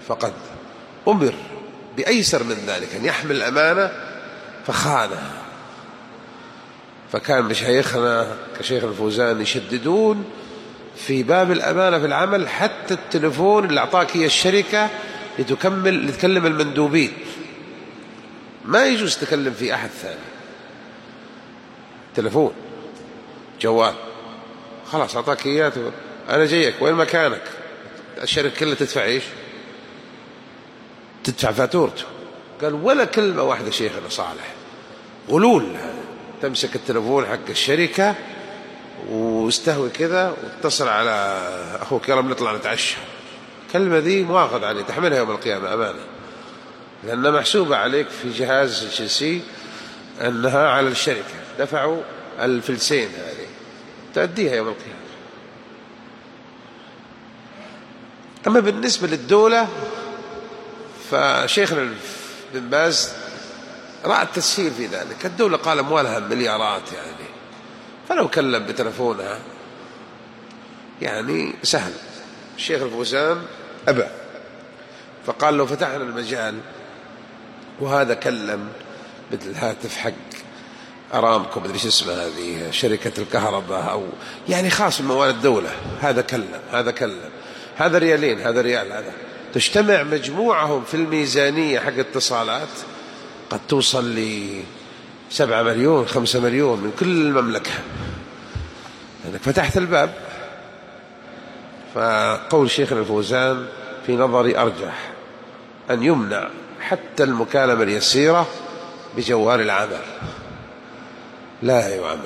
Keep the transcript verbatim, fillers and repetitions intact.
فقد أمر بأيسر من ذلك، أن يحمل الأمانة فخانها. فكان مشايخنا كشيخ الفوزان يشددون في باب الأمانة في العمل، حتى التلفون اللي أعطاك هي الشركة لتكمل لتكلم المندوبين ما يجوز تكلم في أحد ثاني. تلفون جوال خلاص أعطاك إياه، أنا جايك وين مكانك، الشركة كلها تدفع إيش؟ تدفع فاتورته. قال ولا كلمة واحدة شيخنا صالح، غلول. تمسك التلفون حق الشركة واستهوي كذا واتصل على أخوك يلا بنطلع نتعشى، كلمة ذي مواخذ عليه، تحملها يوم القيامة أمانة، لأنها محسوبة عليك في جهاز الجنسي أنها على الشركة، دفعوا الفلسين هذه تأديها يوم القيامة. أما بالنسبة للدولة فشيخنا بن باز رأى التسهيل في ذلك. الدولة قال أموالها مليارات يعني، فلو كلم بتلفونها يعني سهل. الشيخ الفوزان أبى، فقال لو فتحنا المجال وهذا كلم مثل الهاتف حق أرامكو مدري ايش اسمها هذه شركة الكهرباء، أو يعني خاص من موال الدولة، هذا كلم هذا كلم هذا ريالين هذا ريال، هذا تجتمع مجموعهم في الميزانية حق اتصالات قد توصل لسبعة مليون خمسة مليون من كل المملكة، لأنك فتحت الباب. فقول شيخنا الفوزان في نظري أرجح أن يمنع حتى المكالمة اليسيرة بجوال العمل لا يعمل.